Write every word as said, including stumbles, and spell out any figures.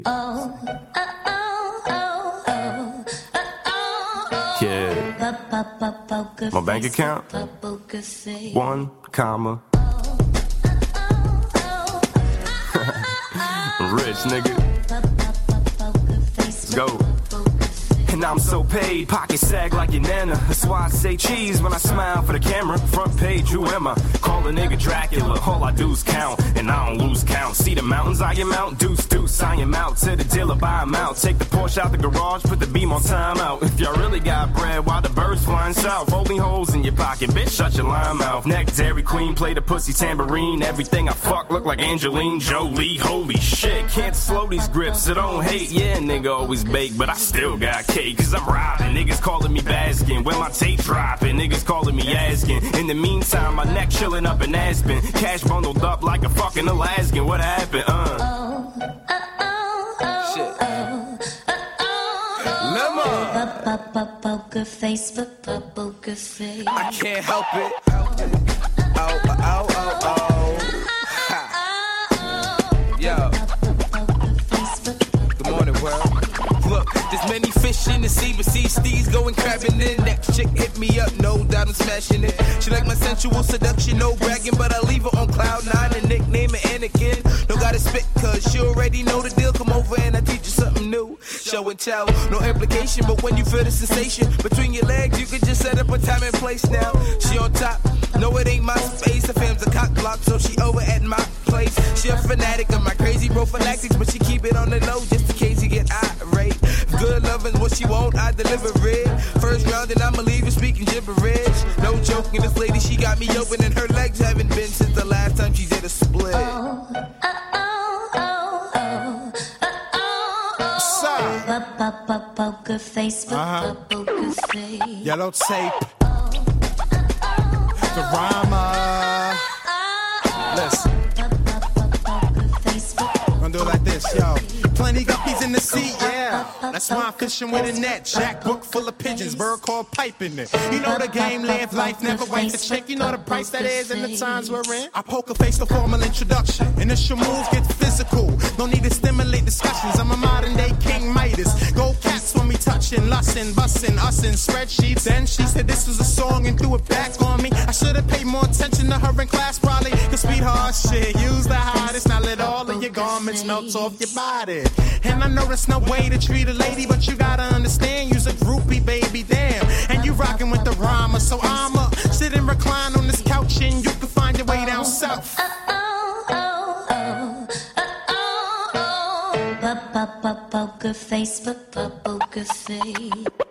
Oh, oh, oh, oh, oh, oh, oh. Yeah. My bank account? One, comma. Rich, nigga. Let's go. And I'm so paid, pocket sag like your nana. That's why I say cheese when I smile for the camera. Front page, who am I? Call a nigga Dracula. All I do is count, and I don't lose count. See the mountains I am out, deuce deuce I am out. To the dealer, buy 'em out. Take the Porsche out the garage, put the beam on time out. If y'all really got bread, why the birds flying south? Only holes in your pocket, bitch, shut your lime mouth. Neck Dairy Queen, play the pussy tambourine. Everything I fuck look like Angelina Jolie. Holy shit, can't slow these grips, so don't hate. Yeah, nigga always bake, but I still got cake. Cause I'm robbing, niggas calling me Baskin. When my tape dropping, niggas calling me Askin. In the meantime, my neck chilling up in Aspen. Cash bundled up like a fucking Alaskan. What happened, uh? Oh, oh, oh, oh, shit. Oh, oh, oh. Poker face, poker face. I can't help it. Oh, oh, oh, oh, oh. Ha. Yo. Good morning, world. Look, there's many fish in the sea, but see Steve's going crabbing in. Next chick hit me up, no doubt I'm smashing it. She like my sensual seduction, no bragging, but I leave her on cloud nine and nickname her Anakin. No gotta spit, cause she already know the deal. Come over and I teach you something new. Show and tell, no implication, but when you feel the sensation between your legs, you can just set up a time and place now. She on top, no it ain't my space. Her fam's a cock block, so she over at my place. She a fanatic of my crazy prophylactics, but she keep it on the low just in case you get irate. Good loving what she want, I deliver it. First round and I'ma leave her speaking gibberish. No joking, this lady, she got me open and her legs haven't been since the last time she did a split. Oh, oh, oh, oh, oh, oh, oh, oh. Poker face, poker face. Yellow tape. The rhymer. Listen. Gonna do it like this, yo. Plenty guppies in the sea, yeah. That's why I'm fishing with a net. Jack book full of pigeons, bird called pipe in it. You know the game, live life, never wait to check. You know the price that is and the times we're in. I poker face the formal introduction. Initial moves get physical. No need to stimulate discussions. I'm a modern day King Midas. Go cats when we touching, lustin', bustin', ussin', spreadsheets. Then she said this was a song and threw it back on me. I should have paid more attention to her in class, probably. Cause sweetheart shit, use the hottest. Now let all of your garments melt off your body. And I know there's no way to treat a lady, but you gotta understand, you's a groupie, baby, damn. And you rockin' with the rhymer, so I'ma sit and recline on this couch and you can find your way down south. Oh, oh, oh, oh, oh, oh, oh. Poker face, poker face.